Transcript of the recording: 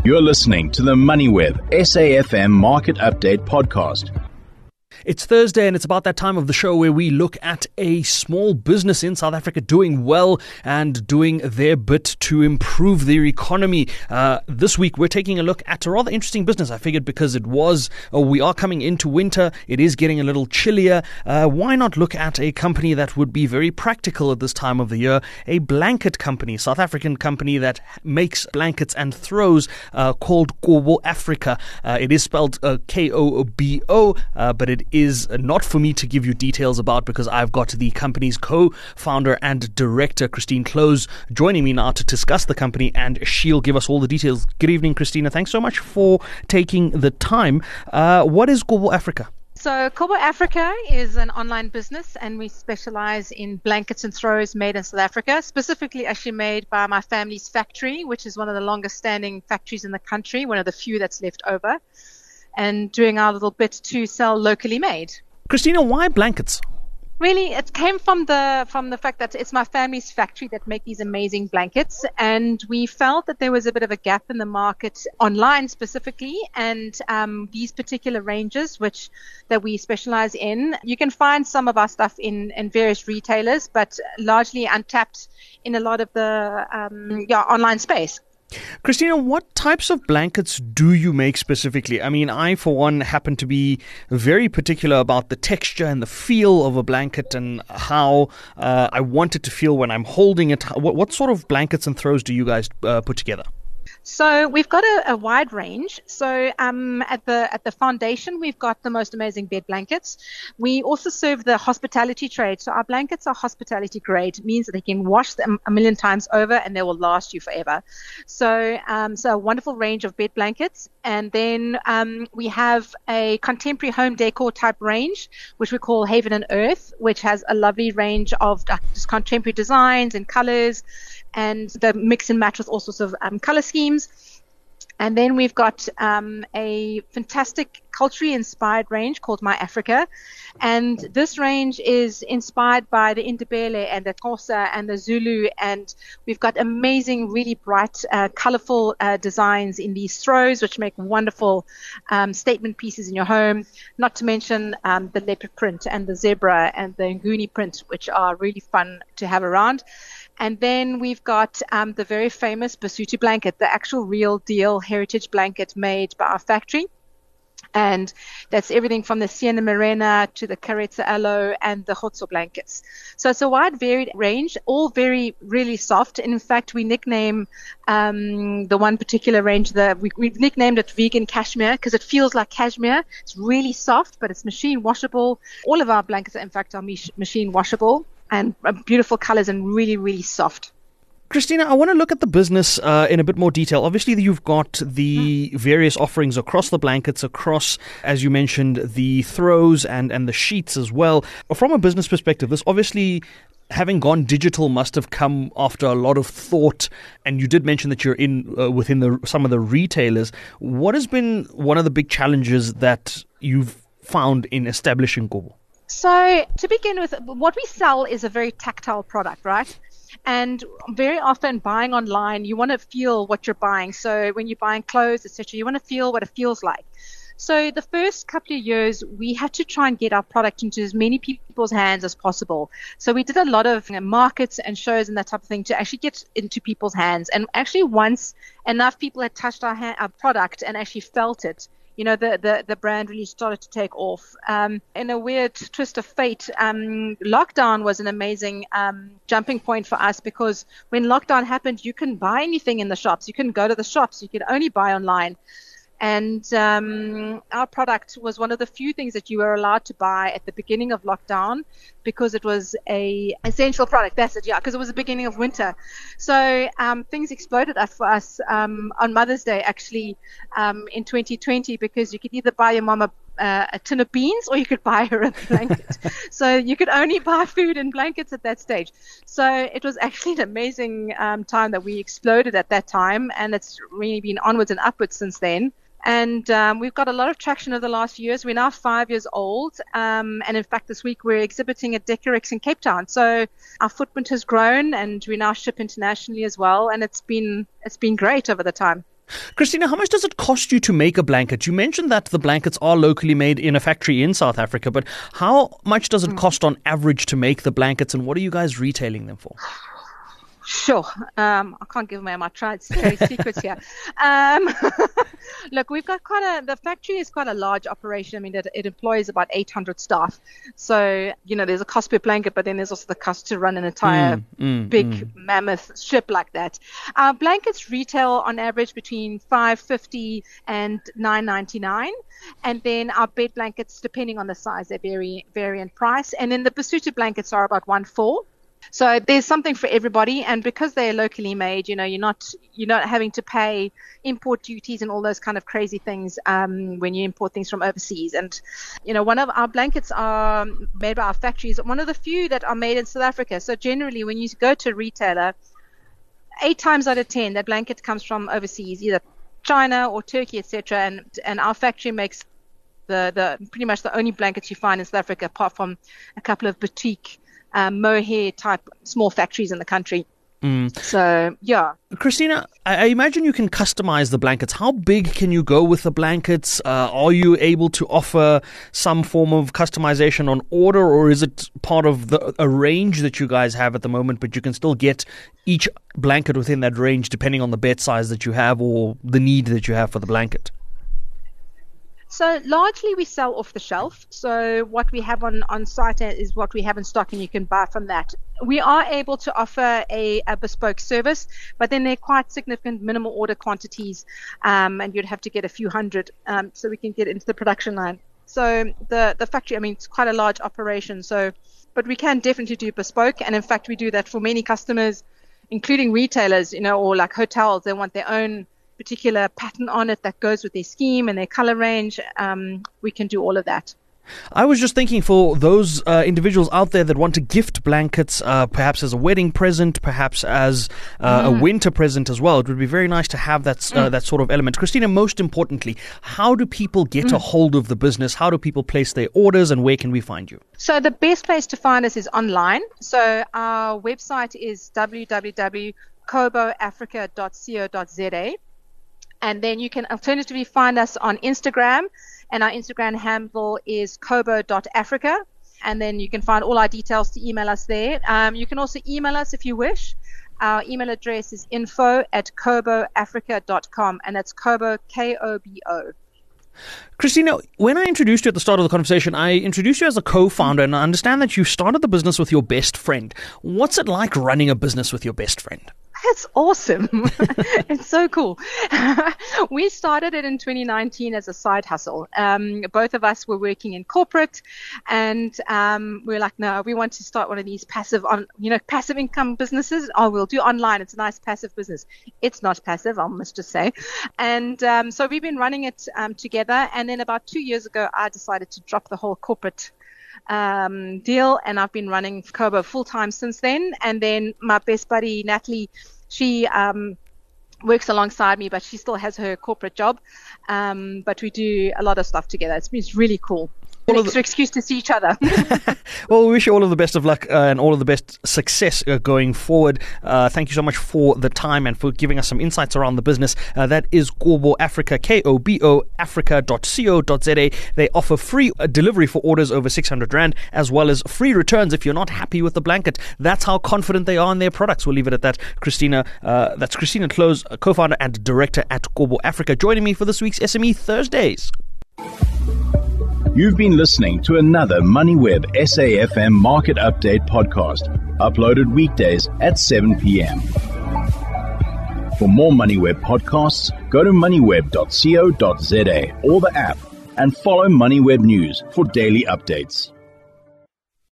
You're listening to the MoneyWeb SAFM Market Update Podcast. It's Thursday and it's about that time of the show where we look at a small business in South Africa doing well and doing their bit to improve their economy. This week we're taking a look at a rather interesting business. I figured because we are coming into winter, it is getting a little chillier. Why not look at a company that would be very practical at this time of the year? A blanket company, South African company that makes blankets and throws called Kobo Africa. It is spelled Kobo, but it is not for me to give you details about because I've got the company's co-founder and director, Christine Close, joining me now to discuss the company, and she'll give us all the details. Good evening, Christina. Thanks so much for taking the time. What is Kobo Africa? So Kobo Africa is an online business, and we specialize in blankets and throws made in South Africa, specifically actually made by my family's factory, which is one of the longest standing factories in the country, one of the few that's left over, and doing our little bit to sell locally made. Christina, why blankets? Really, it came from the fact that it's my family's factory that make these amazing blankets, and we felt that there was a bit of a gap in the market online specifically, and these particular ranges that we specialize in, you can find some of our stuff in various retailers, but largely untapped in a lot of the online space. Christina, what types of blankets do you make specifically? I mean, I, for one, happen to be very particular about the texture and the feel of a blanket and how I want it to feel when I'm holding it. What sort of blankets and throws do you guys put together? So we've got a wide range. So at the foundation, we've got the most amazing bed blankets. We also serve the hospitality trade. So our blankets are hospitality grade. It means that they can wash them a million times over and they will last you forever. So a wonderful range of bed blankets. And then we have a contemporary home decor type range, which we call Haven and Earth, which has a lovely range of just contemporary designs and colors, and the mix and match with all sorts of color schemes. And then we've got a fantastic culturally inspired range called My Africa. And this range is inspired by the Indebele and the Xhosa and the Zulu. And we've got amazing, really bright, colorful designs in these throws, which make wonderful statement pieces in your home. Not to mention the leopard print and the zebra and the Nguni print, which are really fun to have around. And then we've got the very famous Basotho blanket, the actual real deal heritage blanket made by our factory. And that's everything from the Siena Morena to the Karetsa Aloe and the Khotso blankets. So it's a wide, varied range, all very, really soft. And in fact, we nickname the one particular range, we've nicknamed it vegan cashmere because it feels like cashmere. It's really soft, but it's machine washable. All of our blankets, in fact, are machine washable, and beautiful colors and really, really soft. Christina, I want to look at the business in a bit more detail. Obviously, you've got the various offerings across the blankets, across, as you mentioned, the throws and the sheets as well. From a business perspective, this obviously, having gone digital, must have come after a lot of thought. And you did mention that you're within some of the retailers. What has been one of the big challenges that you've found in establishing Kobo? So to begin with, what we sell is a very tactile product, right? And very often buying online, you want to feel what you're buying. So when you're buying clothes, etc., you want to feel what it feels like. So the first couple of years, we had to try and get our product into as many people's hands as possible. So we did a lot of markets and shows and that type of thing to actually get into people's hands. And actually once enough people had touched our product and actually felt it, the brand really started to take off. In a weird twist of fate, lockdown was an amazing jumping point for us, because when lockdown happened, you couldn't buy anything in the shops. You couldn't go to the shops. You could only buy online. And our product was one of the few things that you were allowed to buy at the beginning of lockdown, because it was a essential product. That's it, yeah, because it was the beginning of winter. So things exploded for us on Mother's Day, actually, in 2020, because you could either buy your mama a tin of beans or you could buy her a blanket. So you could only buy food and blankets at that stage. So it was actually an amazing time that we exploded at that time, and it's really been onwards and upwards since then. And we've got a lot of traction over the last few years. We're now 5 years old. And in fact, this week we're exhibiting at Decorex in Cape Town. So our footprint has grown, and we now ship internationally as well. And it's been great over the time. Christina, how much does it cost you to make a blanket? You mentioned that the blankets are locally made in a factory in South Africa, but how much does it cost on average to make the blankets, and what are you guys retailing them for? Sure. I can't give away my trade secrets here. Look, we've got the factory is quite a large operation. I mean, it employs about 800 staff. So, there's a cost per blanket, but then there's also the cost to run an entire big mammoth ship like that. Our blankets retail on average between $5.50 and $9.99. And then our bed blankets, depending on the size, they vary in price. And then the Basuto blankets are about $1.4. So there's something for everybody, and because they're locally made, you're not having to pay import duties and all those kind of crazy things when you import things from overseas. And one of our blankets are made by our factories, one of the few that are made in South Africa. So generally, when you go to a retailer, 8 times out of 10, that blanket comes from overseas, either China or Turkey, etc. And our factory makes the pretty much the only blankets you find in South Africa, apart from a couple of boutique mohair type small factories in the country. So, yeah. Christina, I imagine you can customize the blankets. How big can you go with the blankets? Are you able to offer some form of customization on order, or is it part of a range that you guys have at the moment, but you can still get each blanket within that range depending on the bed size that you have or the need that you have for the blanket? So largely we sell off the shelf. So what we have on site is what we have in stock, and you can buy from that. We are able to offer a bespoke service, but then they're quite significant minimal order quantities, and you'd have to get a few hundred so we can get into the production line. So the factory, I mean, it's quite a large operation. But we can definitely do bespoke, and in fact we do that for many customers, including retailers, or like hotels. They want their own particular pattern on it that goes with their scheme and their color range. We can do all of that. I was just thinking, for those individuals out there that want to gift blankets, perhaps as a wedding present, perhaps as a winter present as well, it would be very nice to have that sort of element. Christina, most importantly, how do people get a hold of the business? How do people place their orders, and where can we find you? So the best place to find us is online. So our website is www.koboafrica.co.za. And then you can alternatively find us on Instagram, and our Instagram handle is kobo.africa. And then you can find all our details to email us there. You can also email us if you wish. Our email address is info@koboafrica.com, and that's Kobo, Kobo. Christina, when I introduced you at the start of the conversation, I introduced you as a co-founder, and I understand that you started the business with your best friend. What's it like running a business with your best friend? That's awesome. It's so cool. We started it in 2019 as a side hustle. Both of us were working in corporate, and we were like, no, we want to start one of these passive income businesses. Oh, we'll do online. It's a nice passive business. It's not passive, I must just say. And so we've been running it together. And then about 2 years ago, I decided to drop the whole corporate deal, and I've been running Kobo full time since then. And then my best buddy Natalie, she works alongside me, but she still has her corporate job. But we do a lot of stuff together. It's really cool. An extra excuse to see each other. Well, we wish you all of the best of luck and all of the best success going forward. Thank you so much for the time and for giving us some insights around the business. That is Kobo Africa, Kobo Africa.co.za. They offer free delivery for orders over 600 Rand, as well as free returns if you're not happy with the blanket. That's how confident they are in their products. We'll leave it at that. Christina, that's Christina Close, co-founder and director at Kobo Africa, joining me for this week's SME Thursdays. You've been listening to another MoneyWeb SAFM Market Update podcast, uploaded weekdays at 7 p.m. For more MoneyWeb podcasts, go to moneyweb.co.za or the app, and follow MoneyWeb News for daily updates.